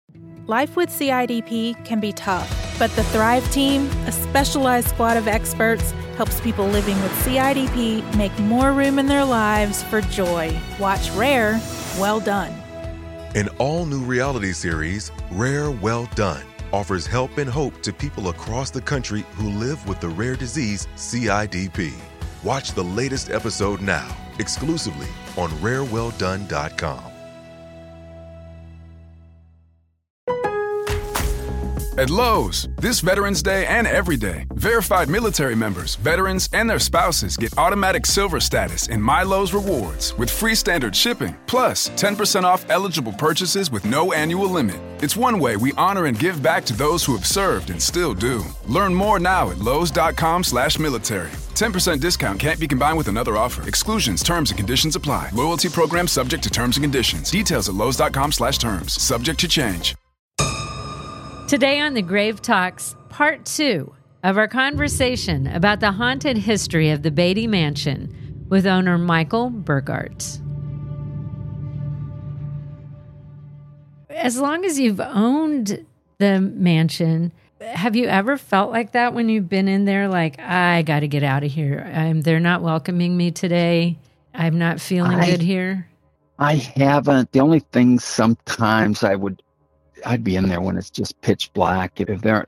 Life with CIDP can be tough, but the Thrive Team, a specialized squad of experts, helps people living with CIDP make more room in their lives for joy. Watch Rare, Well Done. An all-new reality series, Rare Well Done, offers help and hope to people across the country who live with the rare disease CIDP. Watch the latest episode now, exclusively on rarewelldone.com. At Lowe's, this Veterans Day and every day, verified military members, veterans, and their spouses get automatic silver status in My Lowe's Rewards with free standard shipping, plus 10% off eligible purchases with no annual limit. It's one way we honor and give back to those who have served and still do. Learn more now at lowes.com/military. 10% discount can't be combined with another offer. Exclusions, terms, and conditions apply. Loyalty program subject to terms and conditions. Details at lowes.com/terms. Subject to change. Today on The Grave Talks, part 2 of our conversation about the haunted history of the Beatty Mansion with owner Michael Burgart. As long as you've owned the mansion, have you ever felt like that when you've been in there? Like, I got to get out of here. They're not welcoming me today. I'm not feeling good here. I haven't. The only thing sometimes I'd be in there when it's just pitch black. If there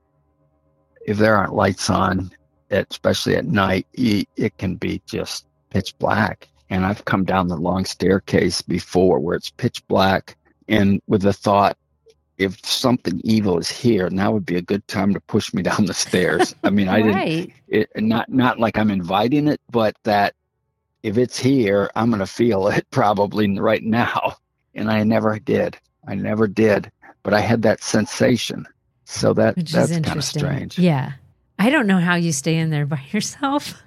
aren't lights on, especially at night, it can be just pitch black. And I've come down the long staircase before where it's pitch black, and with the thought, if something evil is here, now would be a good time to push me down the stairs. I mean, Right. not like I'm inviting it, but that if it's here, I'm going to feel it probably right now. And I never did. But I had that sensation. So that's kind of strange. Yeah. I don't know how you stay in there by yourself.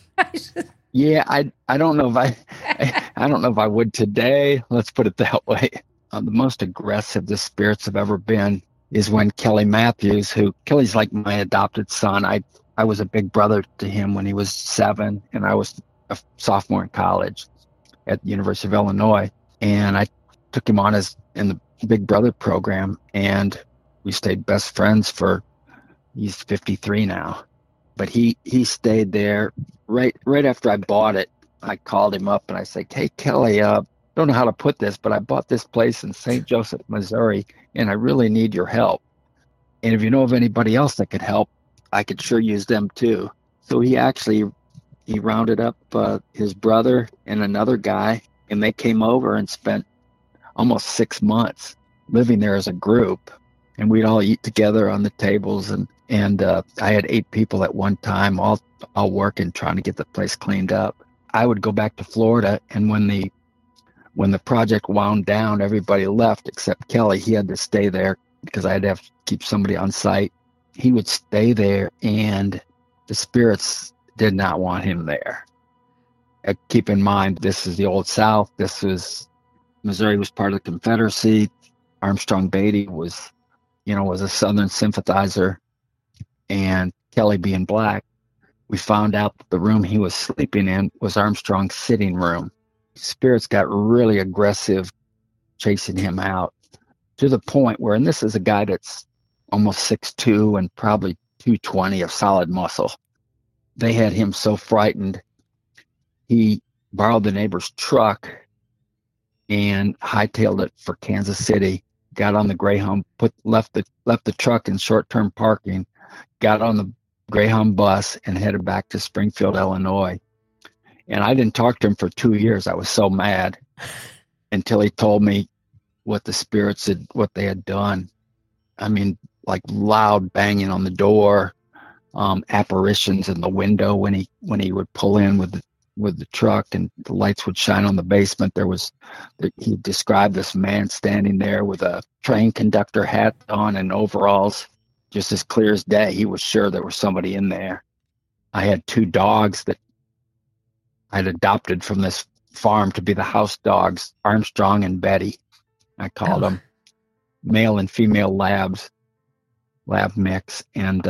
Yeah, I don't know if I don't know if I would today. Let's put it that way. The most aggressive the spirits have ever been is when Kelly Matthews, Kelly's like my adopted son. I was a big brother to him when he was 7, and I was a sophomore in college at the University of Illinois. And I took him on in the Big Brother program, and we stayed best friends he's 53 now, but he stayed there right after I bought it. I called him up and I said, "Hey, Kelly, don't know how to put this, but I bought this place in St. Joseph, Missouri, and I really need your help. And if you know of anybody else that could help, I could sure use them too." So he rounded up his brother and another guy, and they came over and spent almost 6 months living there as a group, and we'd all eat together on the tables, and I had 8 people at one time, all working, trying to get the place cleaned up. I would go back to Florida, and when the project wound down, everybody left except Kelly. He had to stay there because I had to have to keep somebody on site. He would stay there, and the spirits did not want him there. Keep in mind, this is the Old South. Missouri was part of the Confederacy. Armstrong Beatty was a Southern sympathizer, and Kelly being black, we found out that the room he was sleeping in was Armstrong's sitting room. Spirits got really aggressive, chasing him out to the point where, and this is a guy that's almost 6'2" and probably 220 of solid muscle. They had him so frightened, he borrowed the neighbor's truck and hightailed it for Kansas City, got on the Greyhound, left the truck in short-term parking, got on the Greyhound bus and headed back to Springfield, Illinois. And I didn't talk to him for 2 years. I was so mad until he told me what the spirits what they had done. I mean, like loud banging on the door, apparitions in the window when he would pull in with the truck and the lights would shine on the basement. He described this man standing there with a train conductor hat on and overalls, just as clear as day. He was sure there was somebody in there. I had 2 dogs that I'd adopted from this farm to be the house dogs, Armstrong and Betty. I called them male and female lab mix. And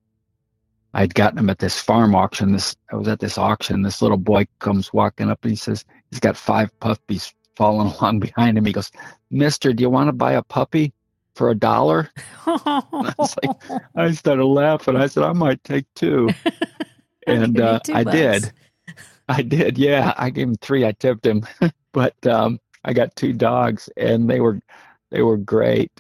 I'd gotten them at this farm auction. I was at this auction. This little boy comes walking up and he says, he's got 5 puppies following along behind him. He goes, "Mister, do you want to buy a puppy?" for $1? I started laughing. I said, I might take 2. And I did. Yeah. I gave him 3. I tipped him, but I got 2 dogs, and they were great.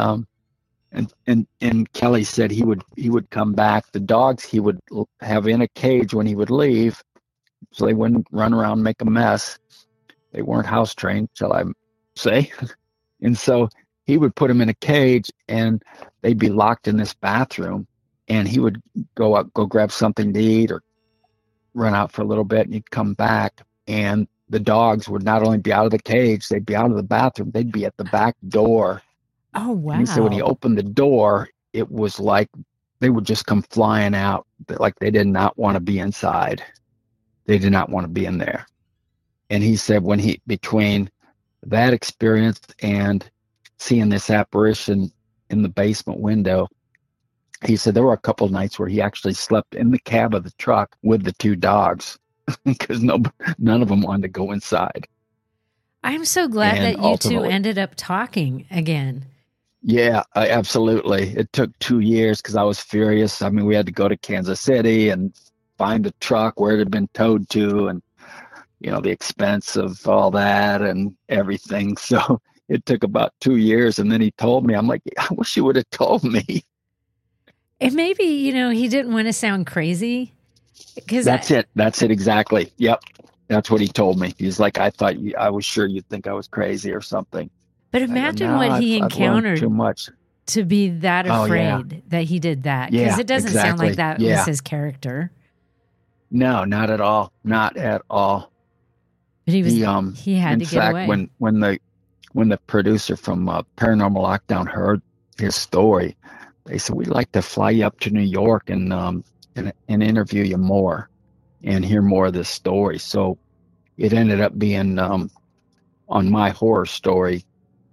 And Kelly said he would come back. The dogs he would have in a cage when he would leave, so they wouldn't run around and make a mess. They weren't house trained, shall I say? And so he would put them in a cage, and they'd be locked in this bathroom. And he would go grab something to eat or run out for a little bit, and he'd come back. And the dogs would not only be out of the cage, they'd be out of the bathroom. They'd be at the back door. Oh, wow. And so when he opened the door, it was like they would just come flying out, like they did not want to be inside. They did not want to be in there. And he said between that experience and seeing this apparition in the basement window, he said there were a couple of nights where he actually slept in the cab of the truck with the 2 dogs because none of them wanted to go inside. I'm so glad that you 2 ended up talking again. Yeah, absolutely. It took 2 years because I was furious. I mean, we had to go to Kansas City and find the truck where it had been towed to, and the expense of all that and everything. So it took about 2 years, and then he told me. I'm like, I wish you would have told me. And maybe he didn't want to sound crazy. That's it exactly. Yep, that's what he told me. He's like, I was sure you'd think I was crazy or something. But imagine what he encountered too much to be that afraid that he did that. Because it doesn't sound like that was his character. No, not at all. Not at all. But he had to get away. When the producer from Paranormal Lockdown heard his story, they said, we'd like to fly you up to New York and interview you more and hear more of this story. So it ended up being on My Horror Story,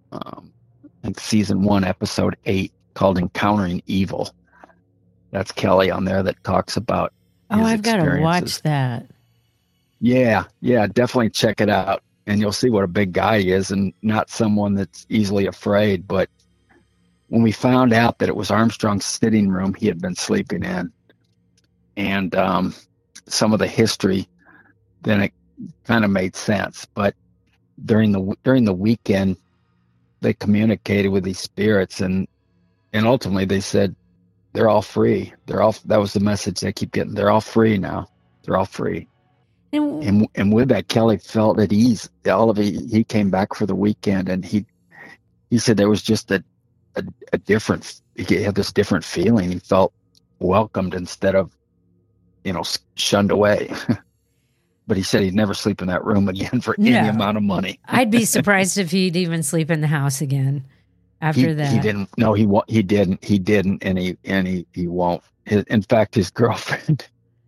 in season 1, episode 8, called Encountering Evil. That's Kelly on there that talks about his I've got to watch that. Yeah, definitely check it out. And you'll see what a big guy he is, and not someone that's easily afraid. But when we found out that it was Armstrong's sitting room he had been sleeping in, and some of the history, then it kind of made sense. But during the weekend, they communicated with these spirits, and ultimately they said they're all free. That was the message they keep getting. They're all free now. They're all free. And with that, Kelly felt at ease. He came back for the weekend, and he said there was just a different. He had this different feeling. He felt welcomed instead of, shunned away. But he said he'd never sleep in that room again for any amount of money. I'd be surprised if he'd even sleep in the house again after that. He didn't. No, he didn't. He didn't, and he won't. In fact, his girlfriend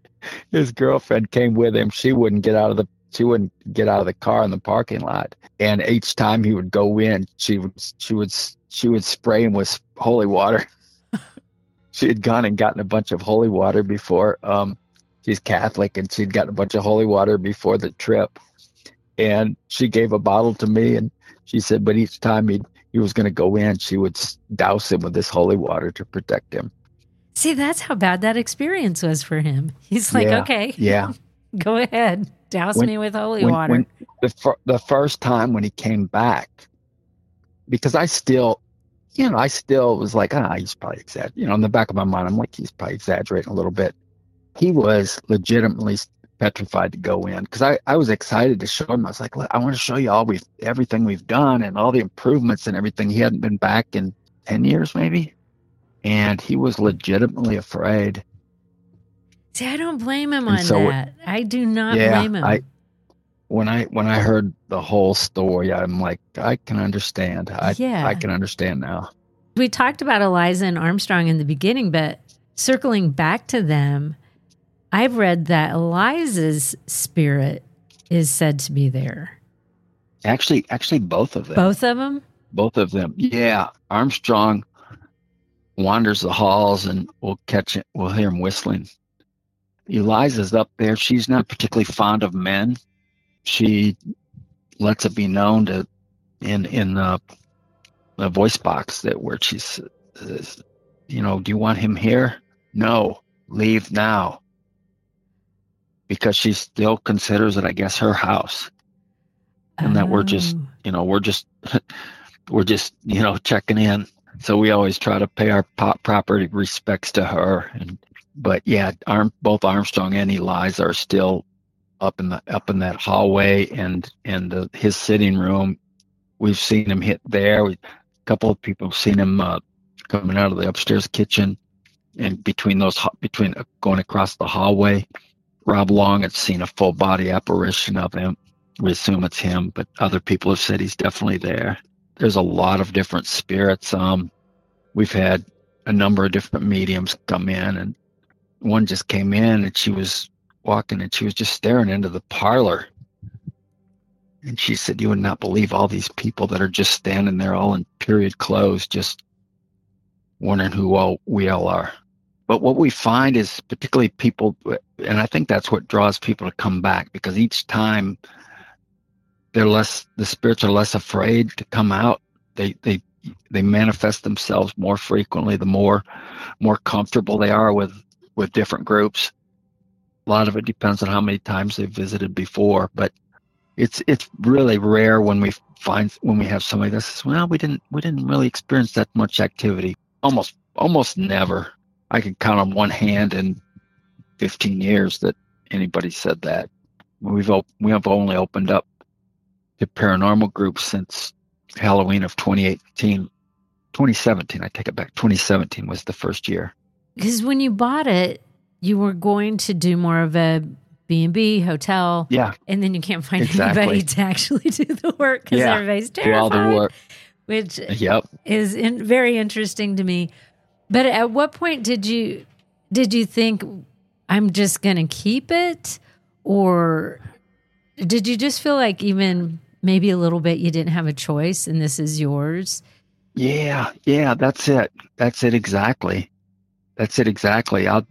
came with him. She wouldn't get out of the car in the parking lot. And each time he would go in, she would spray him with holy water. She had gone and gotten a bunch of holy water before. She's Catholic, and she'd gotten a bunch of holy water before the trip. And she gave a bottle to me, and she said, but each time he was going to go in, she would douse him with this holy water to protect him. See, that's how bad that experience was for him. He's like, okay, go ahead, douse me with holy water. The first time when he came back, because I still was like, he's probably exaggerating. In the back of my mind, I'm like, he's probably exaggerating a little bit. He was legitimately petrified to go in, because I was excited to show him. I was like, I want to show you everything we've done and all the improvements and everything. He hadn't been back in 10 years maybe. And he was legitimately afraid. See, I don't blame him on that. I do not blame him. When I heard the whole story, I'm like, I can understand. I can understand now. We talked about Eliza and Armstrong in the beginning, but circling back to them, I've read that Eliza's spirit is said to be there. Actually, both of them. Both of them? Both of them. Yeah. Armstrong wanders the halls, and we'll hear him whistling. Eliza's up there. She's not particularly fond of men. She lets it be known in a voice box where she says, do you want him here? No, leave now. Because she still considers it, I guess, her house. And that we're just checking in. So we always try to pay our proper respects to her. But yeah, both Armstrong and Eliza are still up in that hallway and his sitting room. We've seen him hit there. A couple of people have seen him coming out of the upstairs kitchen, and between going across the hallway. Rob Long had seen a full body apparition of him. We assume it's him, but other people have said he's definitely there. There's a lot of different spirits. We've had a number of different mediums come in, and one just came in and she was walking and she was just staring into the parlor. And she said, "You would not believe all these people that are just standing there all in period clothes, just wondering who we all are." But what we find is particularly people, and I think that's what draws people to come back, because each time the spirits are less afraid to come out. They manifest themselves more frequently, the more comfortable they are with different groups. A lot of it depends on how many times they've visited before, but it's really rare when we have somebody that says, "Well, we didn't really experience that much activity." Almost never. I can count on one hand in 15 years that anybody said that. We have only opened up to paranormal groups since Halloween of 2017. I take it back. 2017 was the first year. Because when you bought it, you were going to do more of a B&B hotel. Yeah. And then you can't find anybody to actually do the work because everybody's terrified. Do all the work. Which is very interesting to me. But at what point did you think, I'm just going to keep it? Or did you just feel like even maybe a little bit you didn't have a choice and this is yours? Yeah, that's it. That's it exactly. I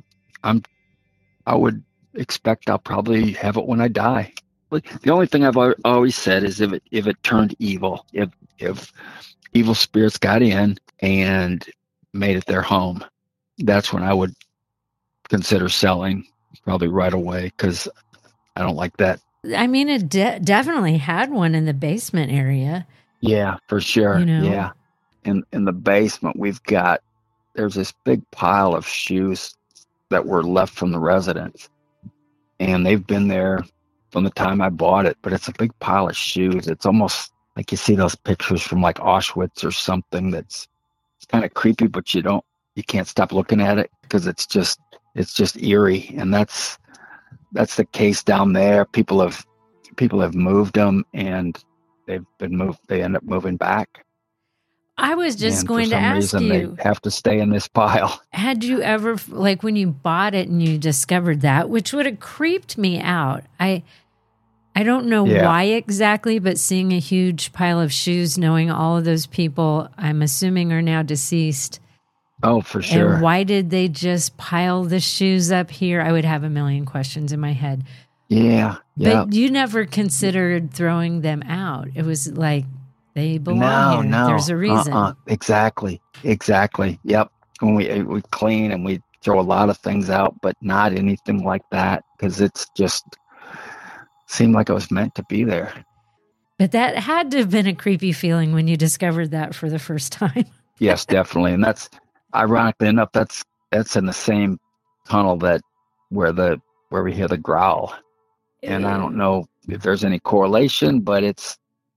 would expect I'll probably have it when I die. But the only thing I've always said is if it turned evil, if evil spirits got in and made it their home, that's when I would consider selling, probably right away, because I don't like that. I mean, it definitely had one in the basement area. Yeah, for sure. Yeah. In the basement, there's this big pile of shoes that were left from the residents, and they've been there from the time I bought it, but it's a big pile of shoes. It's almost like you see those pictures from like Auschwitz or something. It's kind of creepy, but you can't stop looking at it because it's just eerie. And that's the case down there. People have moved them, and they end up moving back. I was just going to ask you, they have to stay in this pile. Had you ever, like when you bought it and you discovered that, which would have creeped me out. I don't know why exactly, but seeing a huge pile of shoes, knowing all of those people, I'm assuming are now deceased. Oh, for sure. And why did they just pile the shoes up here? I would have a million questions in my head. Yeah. But you never considered throwing them out. It was like, they belong here. No. There's a reason. Exactly. Yep. When we clean and we throw a lot of things out, but not anything like that, because it's just seemed like it was meant to be there. But that had to have been a creepy feeling when you discovered that for the first time. Yes, definitely. And that's, ironically enough, that's in the same tunnel where we hear the growl. And I don't know if there's any correlation, but it's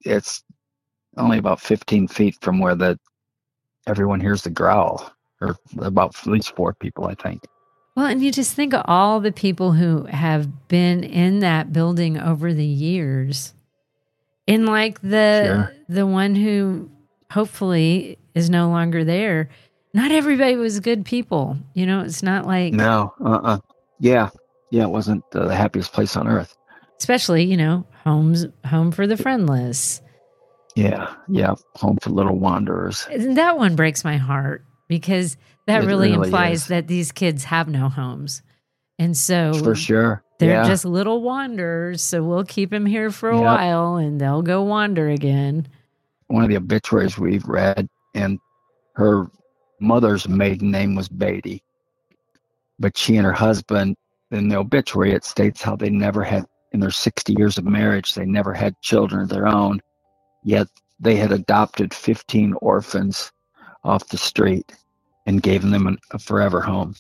only about 15 feet from where everyone hears the growl, or about at least 4 people, I think. Well, and you just think of all the people who have been in that building over the years. And like the one who hopefully is no longer there, not everybody was good people. It's not like... No, Yeah, it wasn't the happiest place on earth. Especially, home for the friendless. Yeah, home for little wanderers. And that one breaks my heart, because that really implies that these kids have no homes. And so for sure, they're just little wanderers. So we'll keep them here for a while and they'll go wander again. One of the obituaries we've read and her mother's maiden name was Beatty. But she and her husband, in the obituary, it states how they never had, in their 60 years of marriage, they never had children of their own, yet they had adopted 15 orphans off the street and gave them a forever home.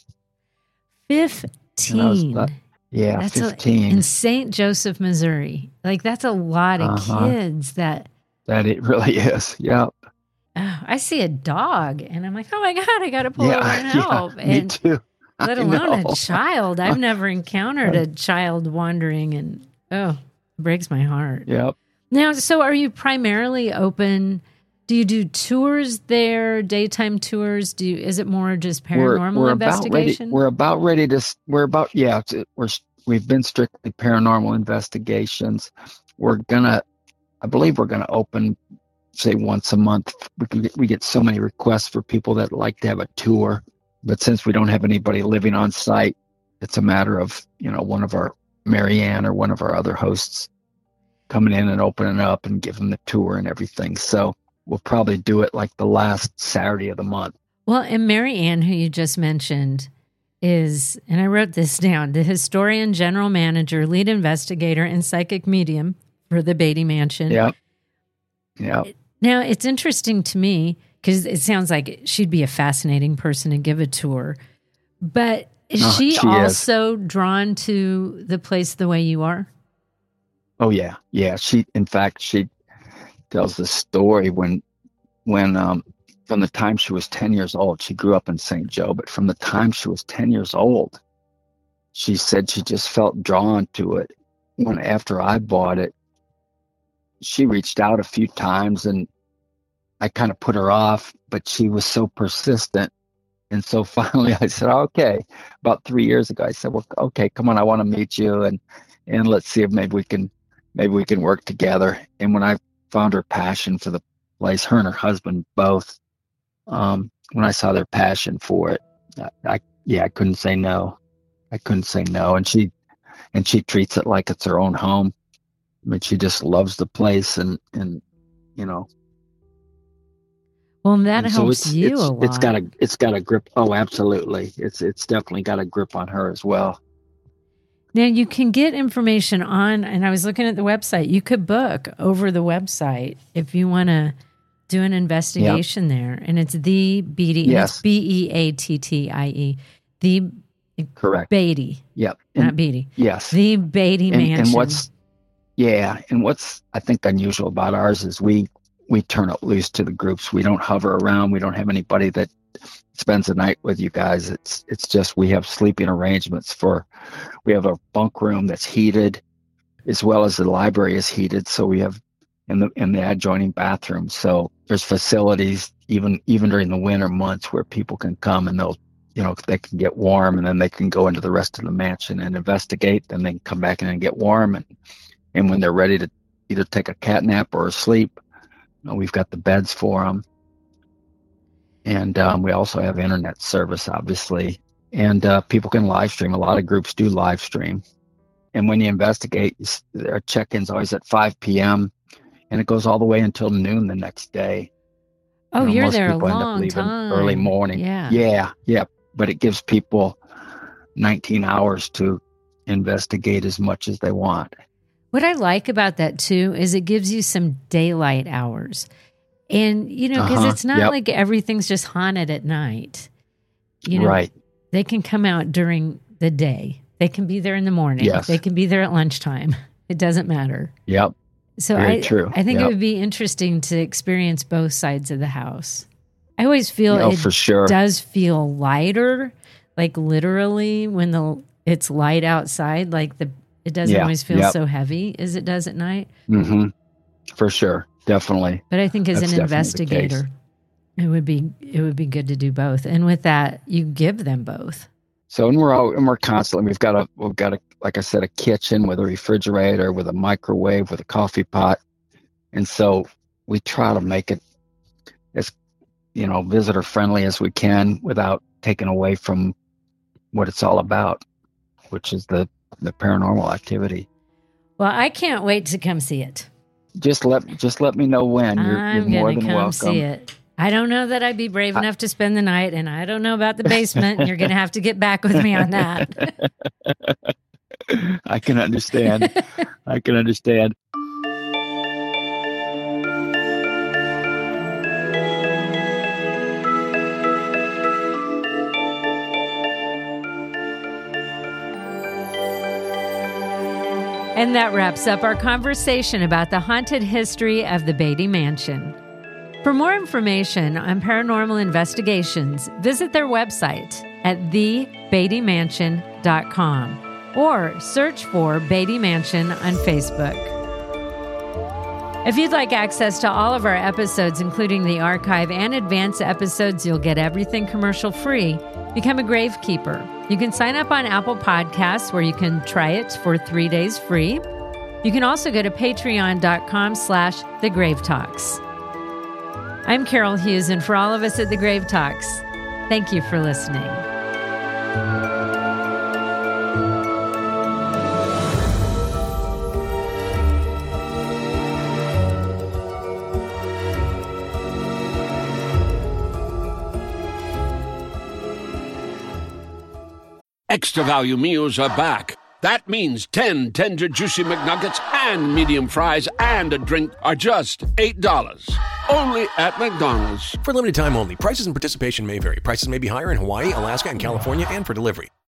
15. Yeah, that's 15. In St. Joseph, Missouri. Like, that's a lot of kids that it really is. Yep. I see a dog and I'm like, oh my God, I got to pull over and help. Yeah, me too. Let alone a child. I've never encountered a child wandering, and it breaks my heart. Yep. Now, so are you primarily open? Do you do tours there, daytime tours? Is it more just paranormal investigation? We've been strictly paranormal investigations. I believe we're gonna open, say, once a month. We get so many requests for people that like to have a tour, but since we don't have anybody living on site, it's a matter of, one of our, Marianne or one of our other hosts coming in and opening up and giving the tour and everything. So we'll probably do it like the last Saturday of the month. Well, and Marianne, who you just mentioned, is, and I wrote this down, the historian, general manager, lead investigator, and psychic medium for the Beatty Mansion. Yep. Now, it's interesting to me because it sounds like she'd be a fascinating person to give a tour. But is she also drawn to the place the way you are? Oh, yeah. Yeah. She tells the story when from the time she was 10 years old, she grew up in St. Joe, but from the time she was 10 years old, she said she just felt drawn to it. When after I bought it, she reached out a few times and I kind of put her off, but she was so persistent. And so finally I said, okay, about 3 years ago, I said, well, okay, come on, I want to meet you and let's see if maybe we can work together. And when I found her passion for the place, her and her husband both, when I saw their passion for it, I couldn't say no. I couldn't say no. And she treats it like it's her own home. I mean, she just loves the place and Well, that helps you a lot. It's got a grip. Oh, absolutely. It's definitely got a grip on her as well. Now you can get information on, and I was looking at the website, you could book over the website if you want to do an investigation there. And it's the Beatty, yes. It's Beattie. The correct. Beatty. Yep. Not Beatty. Yes. The Beatty Mansion. And what's I think unusual about ours is we turn it loose to the groups. We don't hover around. We don't have anybody that spends the night with you guys. It's just we have sleeping arrangements we have a bunk room that's heated as well as the library is heated. So we have in the adjoining bathroom. So there's facilities even during the winter months where people can come and they can get warm and then they can go into the rest of the mansion and investigate. Then they can come back in and get warm. And when they're ready to either take a cat nap or sleep, we've got the beds for them. And we also have internet service, obviously. And people can live stream. A lot of groups do live stream. And when you investigate, our check-in's always at 5 p.m. and it goes all the way until noon the next day. Oh, you're there a long time. Most people end up leaving early morning. Yeah. Yeah. But it gives people 19 hours to investigate as much as they want. What I like about that, too, is it gives you some daylight hours. And, because it's not like everything's just haunted at night. Right. They can come out during the day. They can be there in the morning. Yes. They can be there at lunchtime. It doesn't matter. Yep. So Very true. I think it would be interesting to experience both sides of the house. I always feel for sure. Does feel lighter, like literally when it's light outside, like it doesn't always feel so heavy as it does at night. Mm-hmm. For sure. Definitely. But I think as an investigator, it would be good to do both. And with that, you give them both. So, and we're constantly, we've got a, like I said, a kitchen with a refrigerator, with a microwave, with a coffee pot. And so we try to make it as, visitor friendly as we can without taking away from what it's all about, which is the paranormal activity. Well, I can't wait to come see it. Just let me know when. You're more than welcome. See it. I don't know that I'd be brave enough to spend the night, and I don't know about the basement. And you're going to have to get back with me on that. I can understand. I can understand. And that wraps up our conversation about the haunted history of the Beatty Mansion. For more information on paranormal investigations, visit their website at thebeattymansion.com or search for Beatty Mansion on Facebook. If you'd like access to all of our episodes, including the archive and advanced episodes, you'll get everything commercial free. Become a gravekeeper. You can sign up on Apple Podcasts, where you can try it for 3 days free. You can also go to patreon.com/thegravetalks. I'm Carol Hughes, and for all of us at The Grave Talks, thank you for listening. Extra value meals are back. That means 10 tender, juicy McNuggets and medium fries and a drink are just $8. Only at McDonald's. For limited time only. Prices and participation may vary. Prices may be higher in Hawaii, Alaska, and California, and for delivery.